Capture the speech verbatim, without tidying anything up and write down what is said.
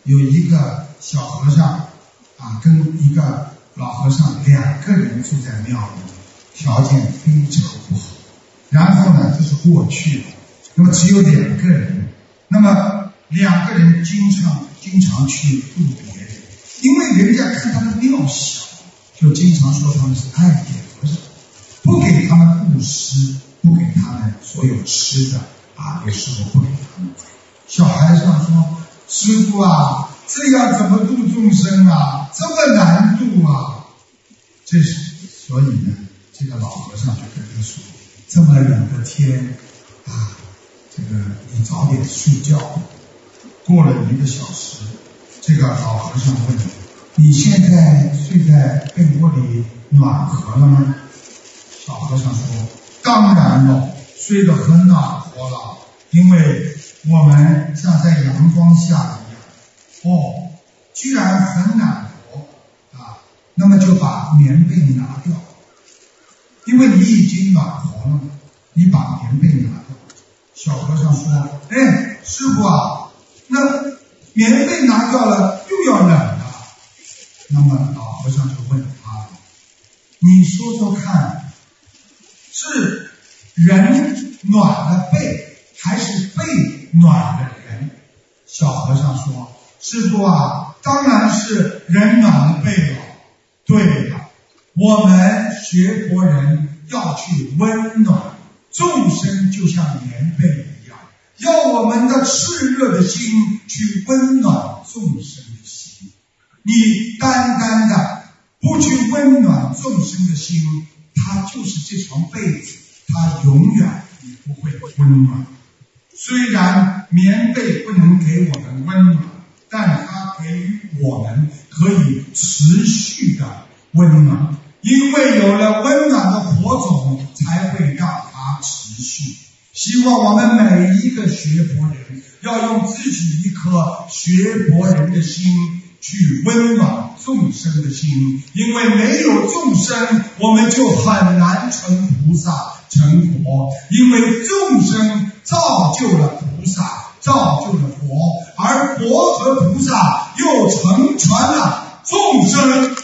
有一个小和尚啊，跟一个老和尚两个人住在庙里，条件非常不好。然后呢，这是过去了，那么只有两个人，那么两个人经常经常去度别人，因为人家看他的庙小，就经常说他们是爱点和尚，不给他们布施，不给他们所有吃的啊，有时候不给他们。小孩子说：“师父啊，这样怎么度众生啊？这么难度啊！”这是所以呢，这个老和尚就跟他说：“这么冷的天啊，这个你早点睡觉。”过了一个小时，这个老和尚问：“你现在睡在被窝里暖和了吗？”小和尚说：“当然了，睡得很暖和了，因为我们像在阳光下一样。”哦，居然很暖和啊，那么就把棉被拿掉，因为你已经暖和了嘛，你把棉被拿掉。小和尚说：“哎，师父啊，那棉被拿掉了又要冷了。”那么老和尚就问他：“你说说看，是人暖了被，还是被暖了人？”小和尚说：“师父啊，当然是人暖了被了。对了，我们学佛人要去温暖众生，就像棉被一样，要我们的炽热的心去温暖众生的心。你单单的不去温暖众生的心，它就是这床被子，它永远也不会温暖。虽然棉被不能给我们温暖，但它给予我们可以持续的温暖，因为有了温暖的火种，才会让它持续。希望我们每一个学佛人要用自己一颗学佛人的心去温暖众生的心，因为没有众生，我们就很难成菩萨成佛，因为众生造就了菩萨，造就了佛，而佛和菩萨又成全了众生。